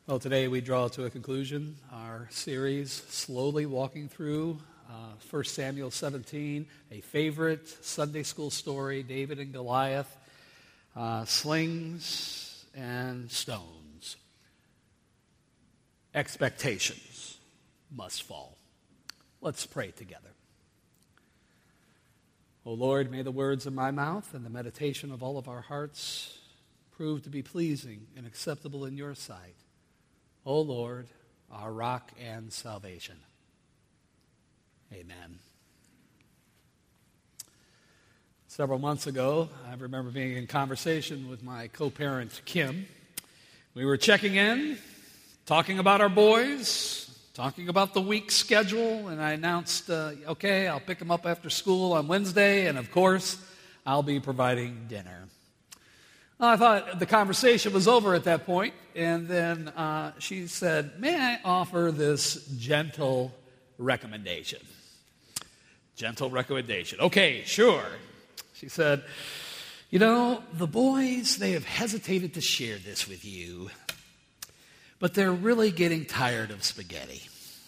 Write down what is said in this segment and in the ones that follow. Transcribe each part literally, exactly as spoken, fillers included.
Well, today we draw to a conclusion our series, slowly walking through uh, First Samuel seventeen, a favorite Sunday school story, David and Goliath, uh, slings and stones. Expectations must fall. Let's pray together. O Lord, may the words of my mouth and the meditation of all of our hearts prove to be pleasing and acceptable in your sight. O Lord, our rock and salvation. Amen. Several months ago, I remember being in conversation with my co-parent, Kim. We were checking in, talking about our boys, talking about the week schedule, and I announced, uh, okay, I'll pick them up after school on Wednesday, and of course, I'll be providing dinner. Well, I thought the conversation was over at that point, and then uh, she said, may I offer this gentle recommendation? Gentle recommendation. Okay, sure. She said, you know, the boys, they have hesitated to share this with you, but they're really getting tired of spaghetti.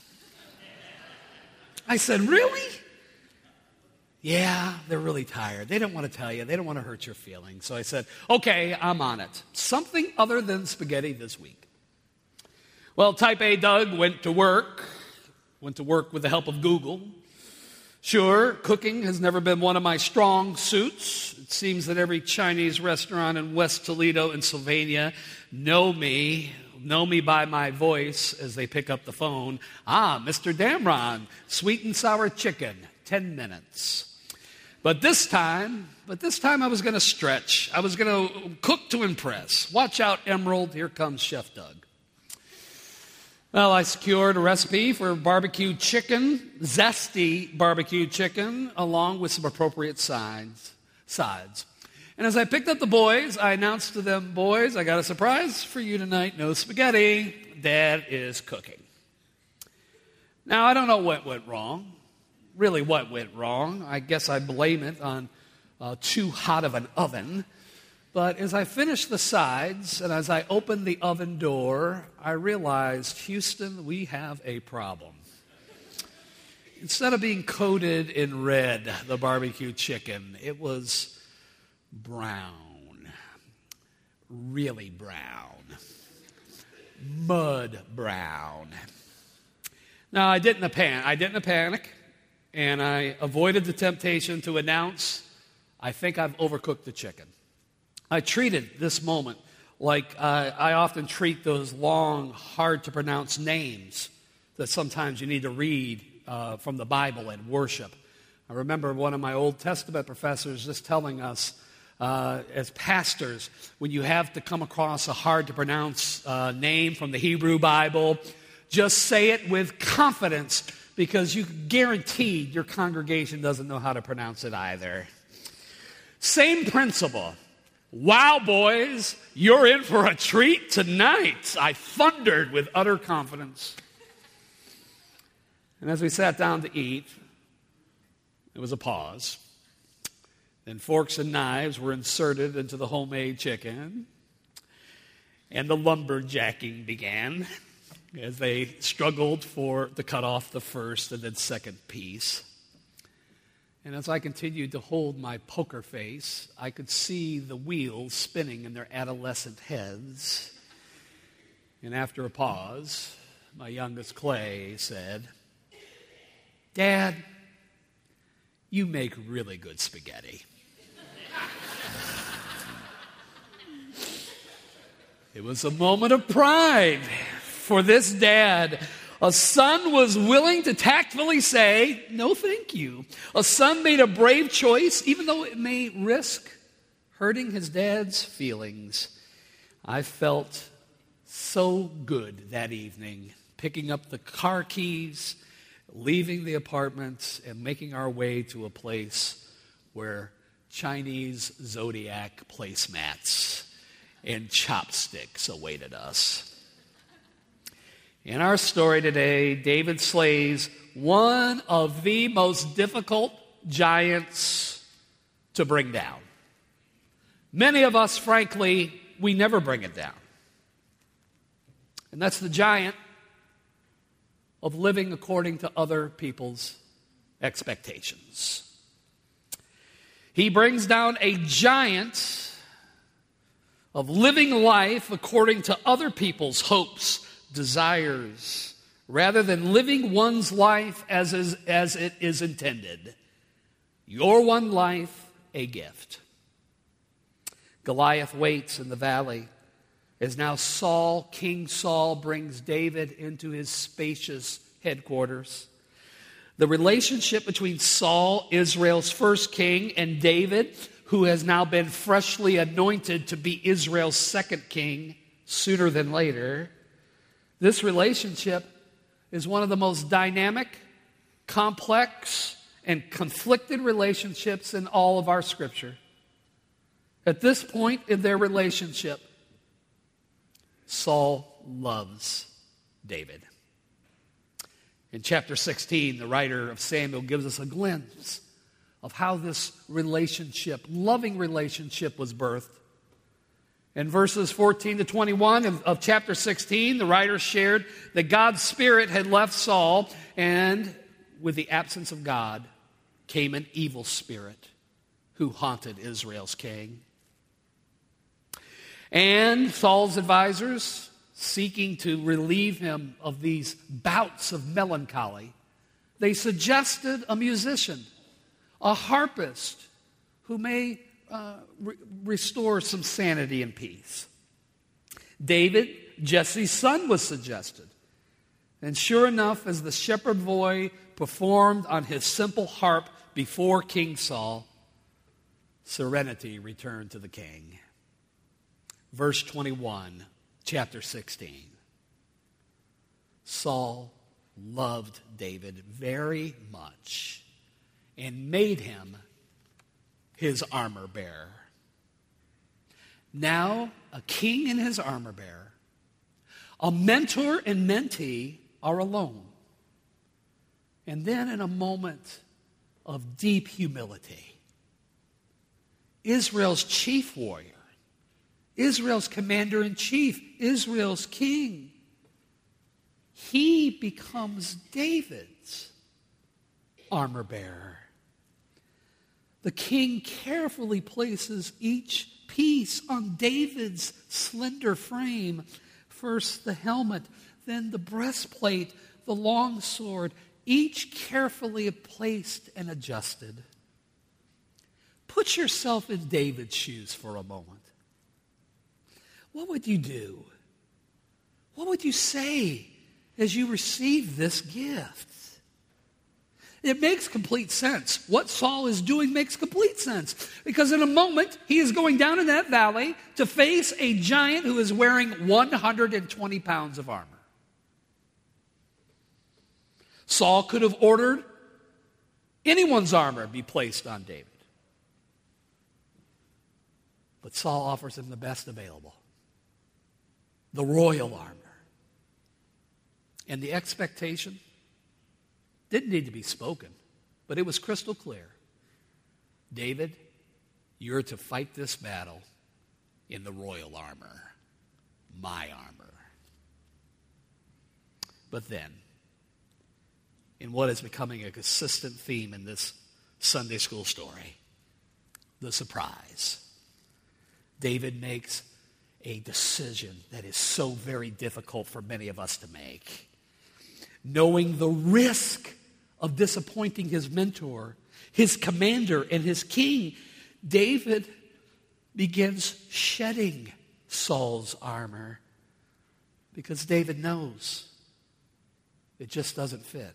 I said, really? Yeah, they're really tired. They don't want to tell you. They don't want to hurt your feelings. So I said, okay, I'm on it. Something other than spaghetti this week. Well, Type A Doug went to work, went to work with the help of Google. Sure, cooking has never been one of my strong suits. It seems that every Chinese restaurant in West Toledo and Sylvania know me, know me by my voice as they pick up the phone. Ah, Mister Damron, sweet and sour chicken, ten minutes. But this time, but this time I was going to stretch. I was going to cook to impress. Watch out, Emerald, here comes Chef Doug. Well, I secured a recipe for barbecue chicken, zesty barbecue chicken, along with some appropriate sides. sides. And as I picked up the boys, I announced to them, boys, I got a surprise for you tonight. No spaghetti. Dad is cooking. Now, I don't know what went wrong. Really, what went wrong? I guess I blame it on uh, too hot of an oven. But as I finished the sides and as I opened the oven door, I realized, Houston, we have a problem. Instead of being coated in red, the barbecue chicken, it was brown, really brown, mud brown. Now, I didn't pan. I didn't panic. And I avoided the temptation to announce, I think I've overcooked the chicken. I treated this moment like uh, I often treat those long, hard-to-pronounce names that sometimes you need to read uh, from the Bible and worship. I remember one of my Old Testament professors just telling us, uh, as pastors, when you have to come across a hard-to-pronounce uh, name from the Hebrew Bible, just say it with confidence, because you guaranteed your congregation doesn't know how to pronounce it either. Same principle. Wow, boys, you're in for a treat tonight. I thundered with utter confidence. And as we sat down to eat, there was a pause. Then forks and knives were inserted into the homemade chicken, and the lumberjacking began as they struggled for to cut off the first and then second piece. And as I continued to hold my poker face, I could see the wheels spinning in their adolescent heads. And after a pause, my youngest Clay said, Dad, you make really good spaghetti. It was a moment of pride. For this dad, a son was willing to tactfully say, no, thank you. A son made a brave choice, even though it may risk hurting his dad's feelings. I felt so good that evening, picking up the car keys, leaving the apartment, and making our way to a place where Chinese zodiac placemats and chopsticks awaited us. In our story today, David slays one of the most difficult giants to bring down. Many of us, frankly, we never bring it down. And that's the giant of living according to other people's expectations. He brings down a giant of living life according to other people's hopes, desires, rather than living one's life as, is, as it is intended. Your one life, a gift. Goliath waits in the valley as now Saul, King Saul, brings David into his spacious headquarters. The relationship between Saul, Israel's first king, and David, who has now been freshly anointed to be Israel's second king sooner than later, this relationship is one of the most dynamic, complex, and conflicted relationships in all of our Scripture. At this point in their relationship, Saul loves David. In chapter sixteen, the writer of Samuel gives us a glimpse of how this relationship, loving relationship, was birthed. In verses fourteen to twenty-one of, of chapter sixteen, the writer shared that God's Spirit had left Saul, and with the absence of God came an evil spirit who haunted Israel's king. And Saul's advisors, seeking to relieve him of these bouts of melancholy, they suggested a musician, a harpist, who may uh, re- restore some sanity and peace. David, Jesse's son, was suggested. And sure enough, as the shepherd boy performed on his simple harp before King Saul, serenity returned to the king. Verse twenty-one, chapter sixteen. Saul loved David very much and made him his armor bearer. Now, a king and his armor bearer, a mentor and mentee are alone. And then, in a moment of deep humility, Israel's chief warrior, Israel's commander-in-chief, Israel's king, he becomes David's armor bearer. The king carefully places each piece on David's slender frame. First the helmet, then the breastplate, the long sword, each carefully placed and adjusted. Put yourself in David's shoes for a moment. What would you do? What would you say as you receive this gift? It makes complete sense. What Saul is doing makes complete sense. Because in a moment, he is going down in that valley to face a giant who is wearing one hundred twenty pounds of armor. Saul could have ordered anyone's armor be placed on David. But Saul offers him the best available. The royal armor. And the expectation didn't need to be spoken, but it was crystal clear. David, you're to fight this battle in the royal armor, my armor. But then, in what is becoming a consistent theme in this Sunday school story, the surprise. David makes a decision that is so very difficult for many of us to make. Knowing the risk of disappointing his mentor, his commander, and his king, David begins shedding Saul's armor because David knows it just doesn't fit.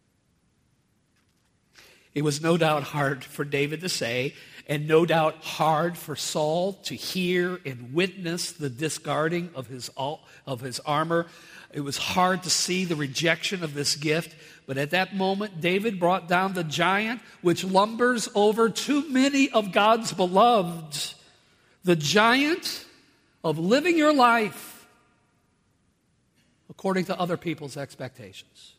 It was no doubt hard for David to say, and no doubt hard for Saul to hear and witness the discarding of his, of his armor. It was hard to see the rejection of this gift. But at that moment, David brought down the giant which lumbers over too many of God's beloved. The giant of living your life according to other people's expectations.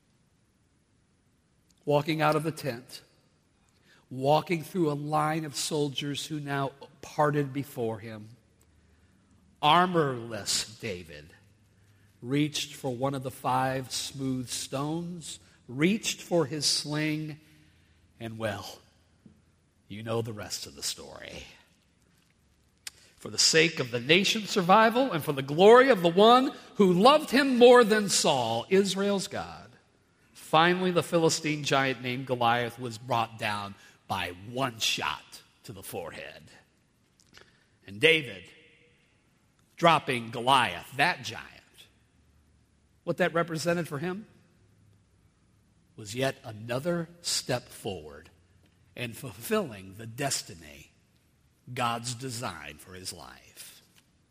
Walking out of the tent, walking through a line of soldiers who now parted before him. Armorless David reached for one of the five smooth stones, reached for his sling, and well, you know the rest of the story. For the sake of the nation's survival and for the glory of the one who loved him more than Saul, Israel's God, finally the Philistine giant named Goliath was brought down by one shot to the forehead. And David, dropping Goliath, that giant, what that represented for him was yet another step forward in fulfilling the destiny God's design for his life.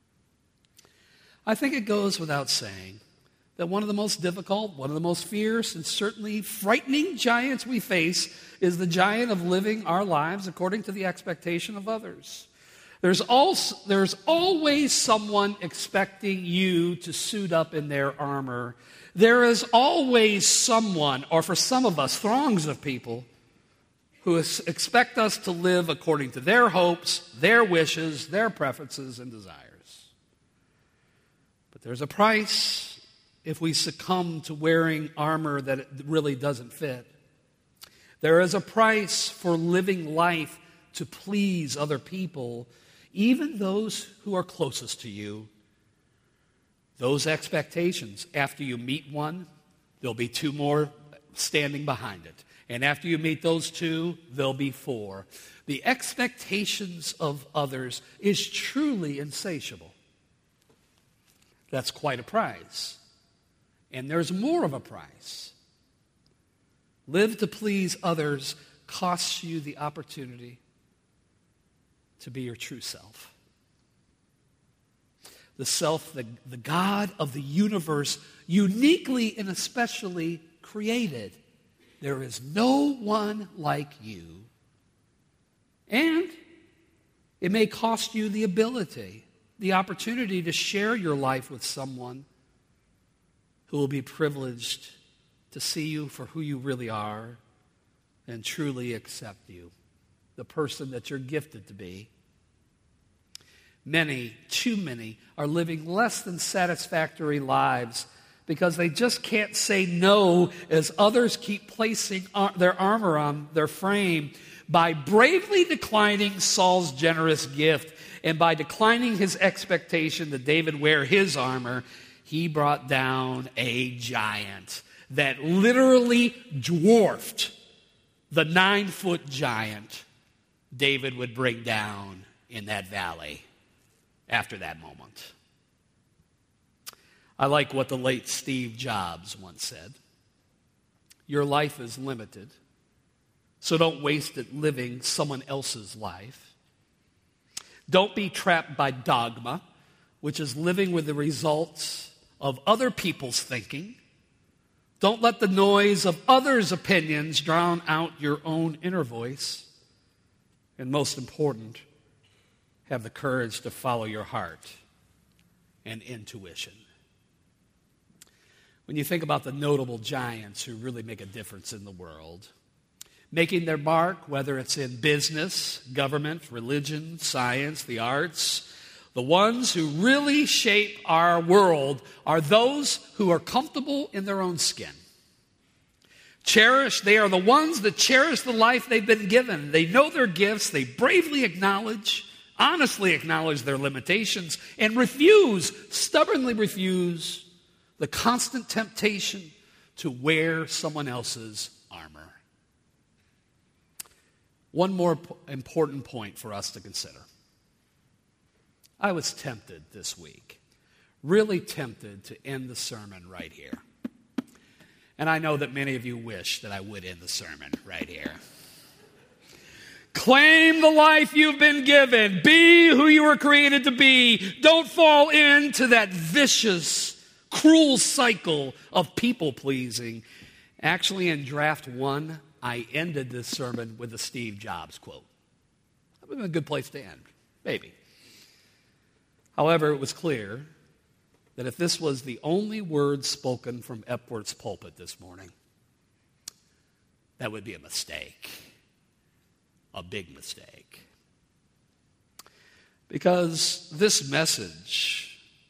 I think it goes without saying that one of the most difficult, one of the most fierce, and certainly frightening giants we face is the giant of living our lives according to the expectation of others. There's, also, there's always someone expecting you to suit up in their armor. There is always someone, or for some of us, throngs of people, who expect us to live according to their hopes, their wishes, their preferences, and desires. But there's a price if we succumb to wearing armor that it really doesn't fit. There is a price for living life to please other people, even those who are closest to you. Those expectations, after you meet one, there'll be two more standing behind it. And after you meet those two, there'll be four. The expectations of others is truly insatiable. That's quite a price. And there's more of a price. Live to please others costs you the opportunity to be your true self. The self that the God of the universe uniquely and especially created. There is no one like you. And it may cost you the ability, the opportunity to share your life with someone who will be privileged to see you for who you really are and truly accept you, the person that you're gifted to be. Many, too many, are living less than satisfactory lives because they just can't say no as others keep placing ar- their armor on their frame by bravely declining Saul's generous gift and by declining his expectation that David wear his armor. He brought down a giant that literally dwarfed the nine-foot giant David would bring down in that valley after that moment. I like what the late Steve Jobs once said. Your life is limited, so don't waste it living someone else's life. Don't be trapped by dogma, which is living with the results of other people's thinking. Don't let the noise of others' opinions drown out your own inner voice. And most important, have the courage to follow your heart and intuition. When you think about the notable giants who really make a difference in the world, making their mark, whether it's in business, government, religion, science, the arts, the ones who really shape our world are those who are comfortable in their own skin. Cherish, they are the ones that cherish the life they've been given. They know their gifts, they bravely acknowledge, honestly acknowledge their limitations, and refuse, stubbornly refuse, the constant temptation to wear someone else's armor. One more p- important point for us to consider. I was tempted this week, really tempted to end the sermon right here. And I know that many of you wish that I would end the sermon right here. Claim the life you've been given. Be who you were created to be. Don't fall into that vicious, cruel cycle of people-pleasing. Actually, in draft one, I ended this sermon with a Steve Jobs quote. That would have been a good place to end, maybe. However, it was clear that if this was the only word spoken from Epworth's pulpit this morning, that would be a mistake. A big mistake. Because this message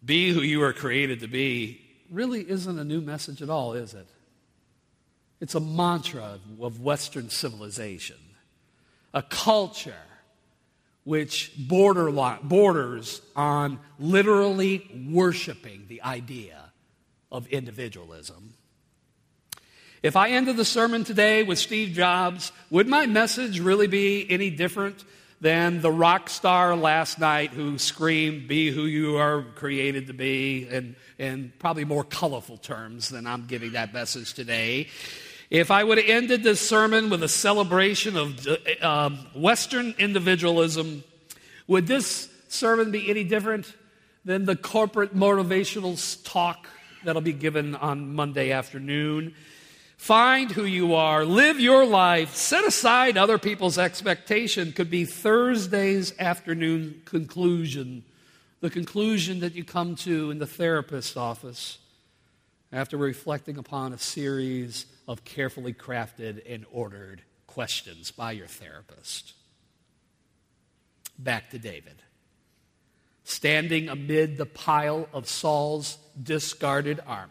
Be who you are created to be really isn't a new message at all, is it? It's a mantra of Western civilization, a culture which borderline, borders on literally worshiping the idea of individualism. If I ended the sermon today with Steve Jobs, would my message really be any different than the rock star last night who screamed, "Be who you are created to be," and in probably more colorful terms than I'm giving that message today? If I would have ended this sermon with a celebration of uh, Western individualism, would this sermon be any different than the corporate motivational talk that'll be given on Monday afternoon? Find who you are, live your life, set aside other people's expectation could be Thursday's afternoon conclusion, the conclusion that you come to in the therapist's office after reflecting upon a series of carefully crafted and ordered questions by your therapist. Back to David. Standing amid the pile of Saul's discarded armor,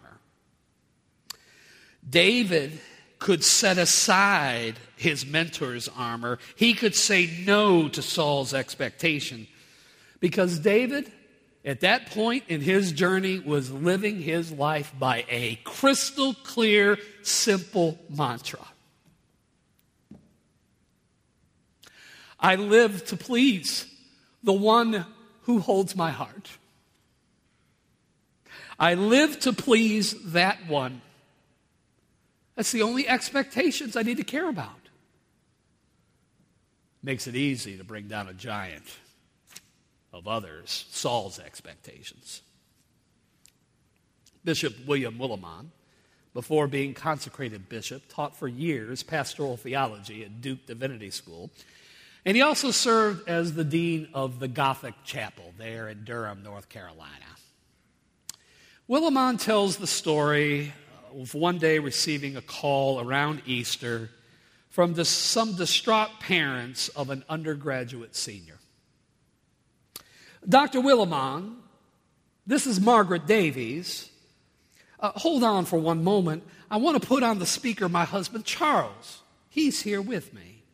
David could set aside his mentor's armor. He could say no to Saul's expectation because David, at that point in his journey, was living his life by a crystal clear, simple mantra. I live to please the one who holds my heart. I live to please that one. That's the only expectations I need to care about. Makes it easy to bring down a giant of others, Saul's expectations. Bishop William Willimon, before being consecrated bishop, taught for years pastoral theology at Duke Divinity School. And he also served as the dean of the Gothic Chapel there in Durham, North Carolina. Willimon tells the story of one day receiving a call around Easter from the, some distraught parents of an undergraduate senior. Doctor Willimon, this is Margaret Davies. Uh, hold on for one moment. I want to put on the speaker my husband, Charles. He's here with me.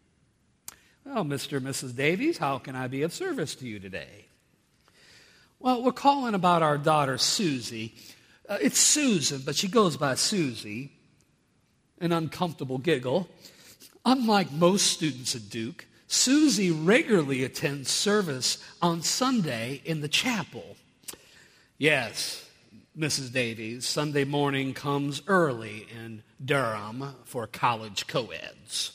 Well, Mister and Missus Davies, how can I be of service to you today? Well, we're calling about our daughter, Susie. Uh, it's Susan, but she goes by Susie. An uncomfortable giggle. Unlike most students at Duke, Susie regularly attends service on Sunday in the chapel. Yes, Missus Davies, Sunday morning comes early in Durham for college co-eds.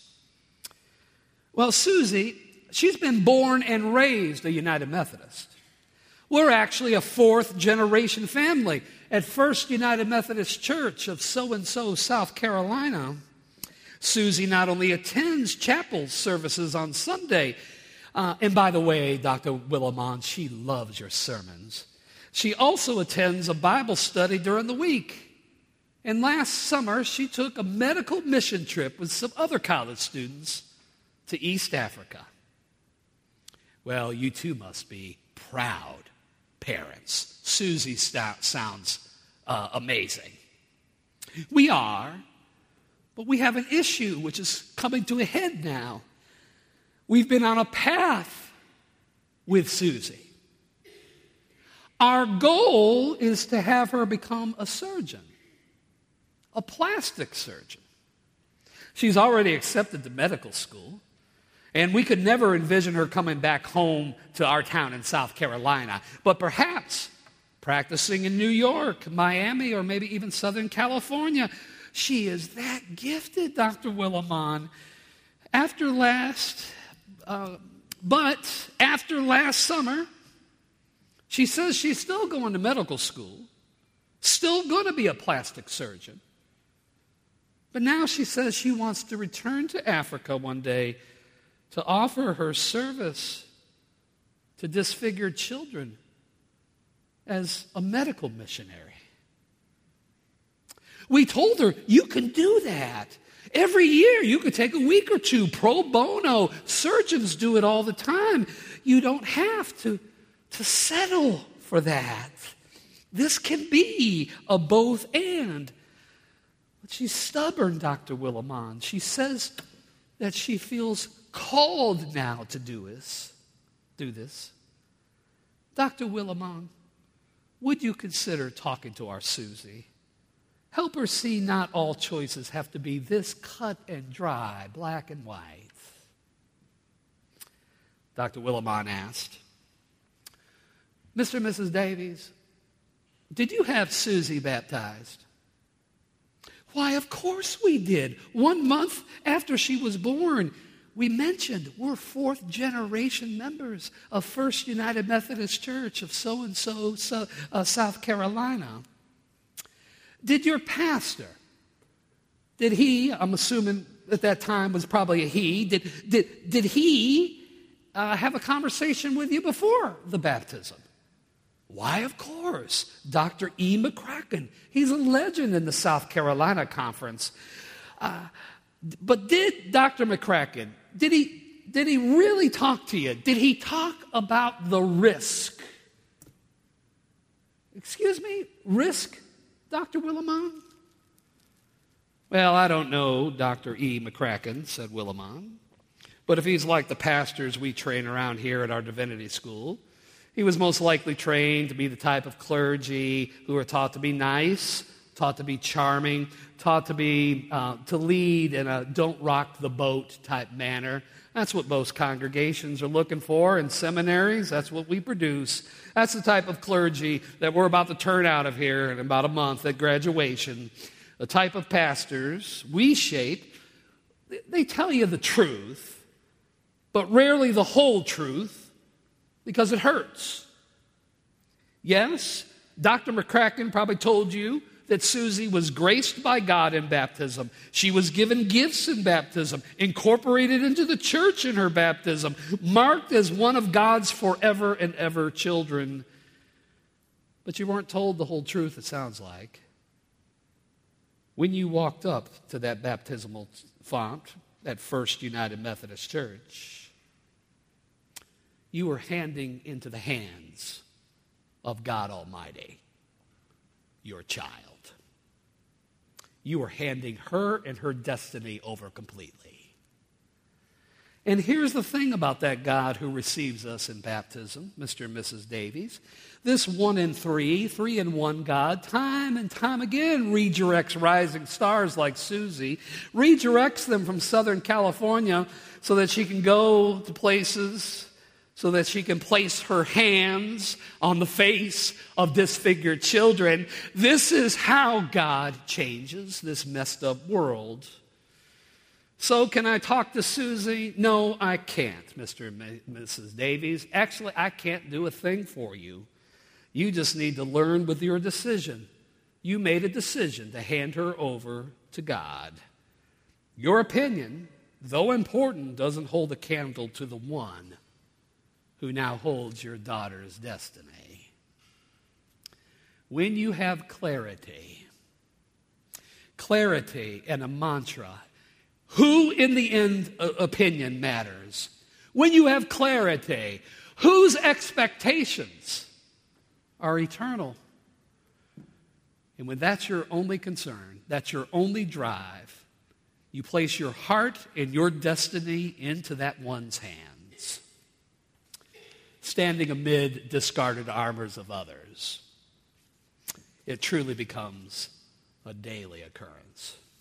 Well, Susie, she's been born and raised a United Methodist. We're actually a fourth-generation family at First United Methodist Church of so-and-so, South Carolina. Susie not only attends chapel services on Sunday, uh, and by the way, Doctor Willimon, she loves your sermons. She also attends a Bible study during the week. And last summer, she took a medical mission trip with some other college students to East Africa. Well, you too must be proud parents. Susie st- sounds uh, amazing. We are, but we have an issue which is coming to a head now. We've been on a path with Susie. Our goal is to have her become a surgeon, a plastic surgeon. She's already accepted to medical school. And we could never envision her coming back home to our town in South Carolina. But perhaps practicing in New York, Miami, or maybe even Southern California. She is that gifted, Doctor Willimon. After last, uh, but after last summer, she says she's still going to medical school, still going to be a plastic surgeon. But now she says she wants to return to Africa one day to offer her service to disfigured children as a medical missionary. We told her, you can do that. Every year you could take a week or two pro bono. Surgeons do it all the time. You don't have to, to settle for that. This can be a both and. But she's stubborn, Doctor Willimon. She says that she feels called now to do this. Do this. Doctor Willimon, would you consider talking to our Susie? Help her see not all choices have to be this cut and dry, black and white. Doctor Willimon asked, Mister and Missus Davies, did you have Susie baptized? Why, of course we did. One month after she was born. We mentioned we're fourth generation members of First United Methodist Church of so-and-so, so, uh, South Carolina. Did your pastor, did he, I'm assuming at that time was probably a he, did, did, did he uh, have a conversation with you before the baptism? Why, of course, Doctor E. McCracken. He's a legend in the South Carolina Conference. Uh, but did Doctor McCracken, did he, did he really talk to you? Did he talk about the risk? Excuse me, risk, Doctor Willimon? Well, I don't know, Doctor E. McCracken, said Willimon. But if he's like the pastors we train around here at our divinity school, he was most likely trained to be the type of clergy who are taught to be nice, taught to be charming, taught to be uh, to lead in a don't rock the boat type manner. That's what most congregations are looking for in seminaries. That's what we produce. That's the type of clergy that we're about to turn out of here in about a month at graduation. The type of pastors we shape, they tell you the truth, but rarely the whole truth, because it hurts. Yes, Doctor McCracken probably told you that Susie was graced by God in baptism. She was given gifts in baptism, incorporated into the church in her baptism, marked as one of God's forever and ever children. But you weren't told the whole truth, it sounds like. When you walked up to that baptismal font at First United Methodist Church, you were handing into the hands of God Almighty your child. You were handing her and her destiny over completely. And here's the thing about that God who receives us in baptism, Mister and Missus Davies. This one in three, three in one God, time and time again redirects rising stars like Susie, redirects them from Southern California so that she can go to places, so that she can place her hands on the face of disfigured children. This is how God changes this messed up world. So can I talk to Susie? No, I can't, Mister and Missus Davies. Actually, I can't do a thing for you. You just need to learn with your decision. You made a decision to hand her over to God. Your opinion, though important, doesn't hold a candle to the one who now holds your daughter's destiny. When you have clarity, clarity and a mantra, who in the end uh, opinion matters. When you have clarity, whose expectations are eternal. And when that's your only concern, that's your only drive, you place your heart and your destiny into that one's hands, standing amid discarded armors of others. It truly becomes a daily occurrence.